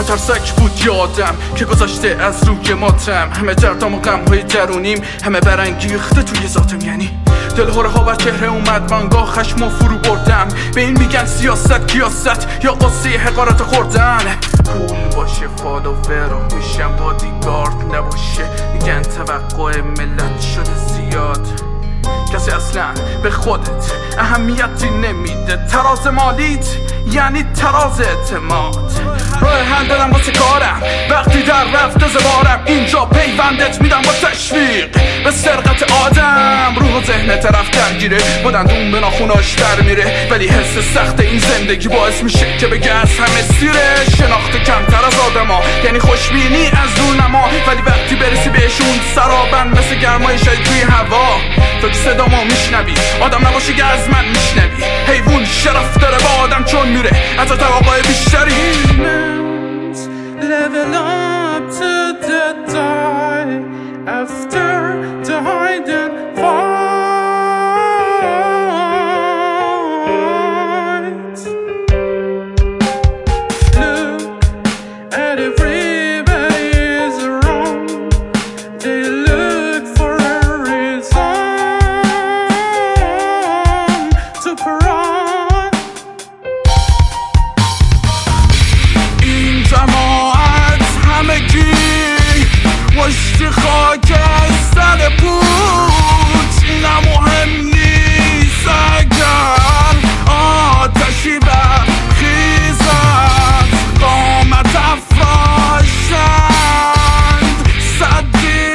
ترسک بود یادم که گذاشته از روی ماتم. همه دردام و غمهای درونیم همه برانگیخته توی ذاتم. یعنی دلهوره ها بر چهره اومد، من گاه خشم و فرو بردم. به این میگن سیاست کیاست یا قصه حقارت خوردن. پول باشه فالوور میشم بادیگارد نباشه، میگن توقع ملت شده زیاد. کسی اصلا به خودت اهمیتی نمیده. تراز مالیت یعنی تراز اعتماد. راه حل دادم واسه کارم وقتی در رفته زبارم. اینجا پیوندت میدم با تشویق به سرقت آدم. روح و ذهن طرف درگیره با دندون به ناخوناش در میره، ولی حس سخت این زندگی باعث میشه که بگه از همه سیره. شناخت کمتر از آدما یعنی خوشبینی از دونما، ولی وقتی برسی بهشون سرابن مثل گرمای شاید توی هوا. تو که صدامو میشنوی آدم نباشی که از من میشنوی. حیوان شرف داره با آدم چون میره از توقع بیشتری. Level up to the die after the hide and fight. Look at everybody is wrong. They look for a reason to cry. این جماعت همگی مشتی خاک سر پوچ. اینا مهم نیست اگر آتشی برخیزد. قامت افراشند صدی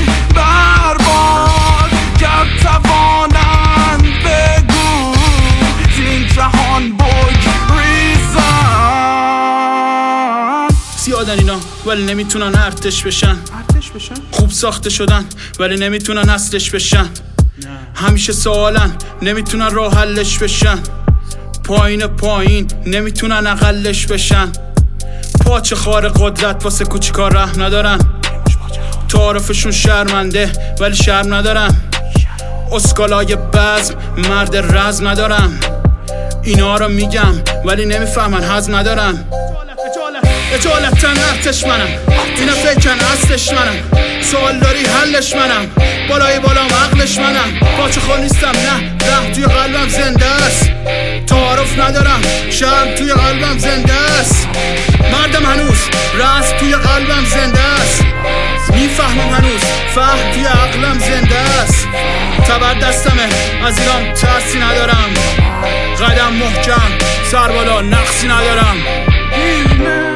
برباد گر توانند بگو این جهان بگریزن. زیادن اینا ولی نمیتونن ارتش بشن. خوب ساخته شدن ولی نمیتونن اصلش بشن. همیشه سوالن نمیتونن راه حلش بشن. پایین پایین نمیتونن اقلش بشن. پاچه خار قدرت واسه کوچیکا ره ندارن. تعارفشون شرمنده ولی شرم ندارن. اسکالای بزم مرد رزم ندارن. اینا رو میگم ولی نمیفهمن هضم ندارن. اجالتن ارتش منم، اینا فکرن اصلش منم. سوال داری حلش منم، بالای بالام عقلش منم. پاچه خور نیستم نه، ره توی قلبم زنده است. تعارف ندارم شرم توی قلبم زنده است. مردم هنوز راست توی قلبم زنده است. میفهمم هنوز فهم توی عقلم زنده است. تبر دستمه از ایران ترسی ندارم. قدم محکم سر بالا نقصی ندارم.